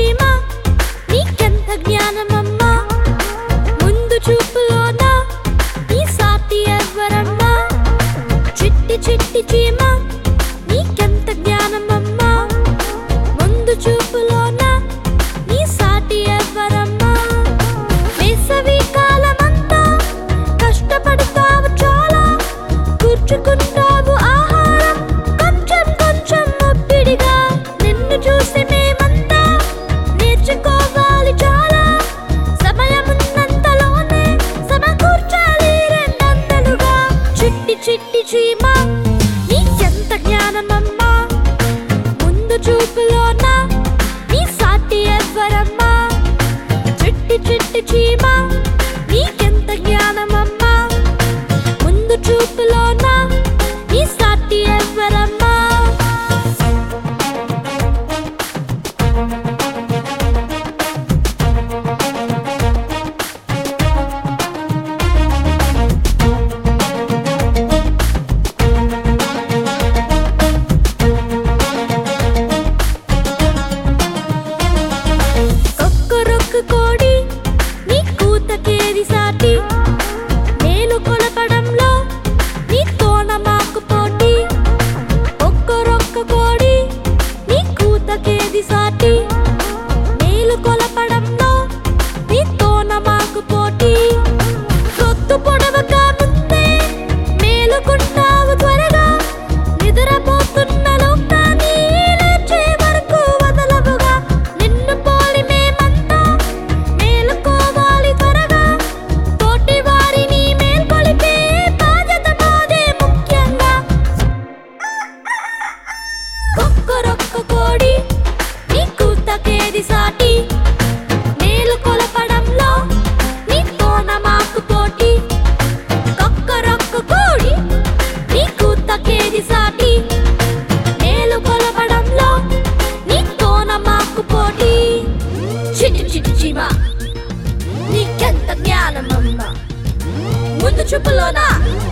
చీమ నీకెంత జ్ఞానమమ్మా ముందు చూపులోనా నీ సాటి ఎవ్వరమ్మా చిట్టి చిట్టి చీమ నీకెంత జ్ఞానమమ్మా ముందు చూపులోనా నీ సాటి ఎవ్వరమ్మా వేసవి కాలమంతా కష్టపడతావు చాలా కూర్చుకుంటావు ఆహారం కొంచెం కొంచెం ఒత్తిడిగా నిన్ను చూసి మేమంతా నేర్చుకోవాలి చాలా సమయమున్నంతలోనే సమకూర్చాలి రెండంతలుగా చిట్టి చిట్టి చీమ నీకెంత జ్ఞానమమ్మా ముందు చూపులోనా నీ సాటి ఎవ్వరమ్మా చిట్టి చిట్టి చీమ నీకెంత జ్ఞానమమ్మా ముందు చూపులోనా నీ సాటి ఎవ్వరమ్మా కొక్కరొక్క కోడి నీ కూతకేది సాటి మేలు కొలపడంలో నీతోన మాకు పోటీ ఒక్కరొక్క కోడి నీ కూతకేది సాటి మేలు కొలపడంలో నీతోన మాకు పోటీ పొద్దు పొడవక ముందే మేలుకుంటావు త్వరగా నిద్రపోతున్న లోకాన్ని లేచే వరకు వదలవుగా నిన్ను పోలి మేమంతా మేలుకోవాలి త్వరగా తోటి వారిని మేల్కొలిపే బాధ్యత మాదే ముఖ్యంగా కొక్కరొక్క కోడి నీ కూతకేది సాటి మేలు కొలపడంలో నీతోన మాకు పోటీ కొక్కరొక్క కోడి నీ కూతకేది సాటి మేలు కొలపడంలో నీతోన మాకు పోటీ చిట్టి చిట్టి చీమ నీకెంత జ్ఞానమమ్మా ముందు చూపులోనా